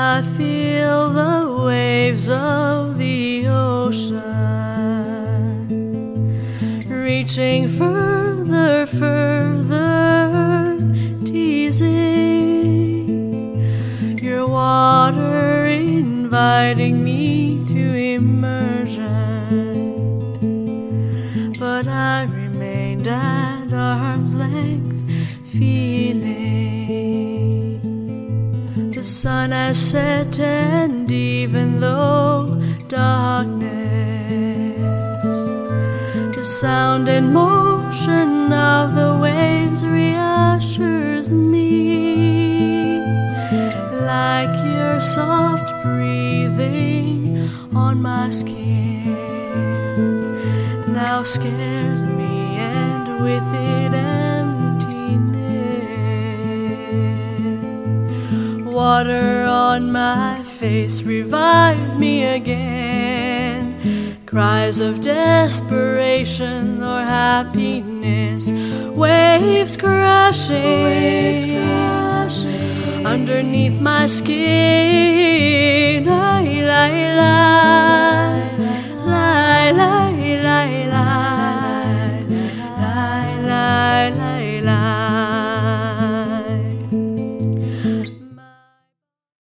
I feel the waves of the ocean reaching further, further, teasing your water, inviting me to immersion. But I remained at arm's length, feeling the sun has set, and even though darkness, the sound and motion of the waves reassures me, like your soft breathing on my skin now scares me, and with it emptiness. Water on my face revives me again, cries of desperation or happiness, waves crashing underneath my skin.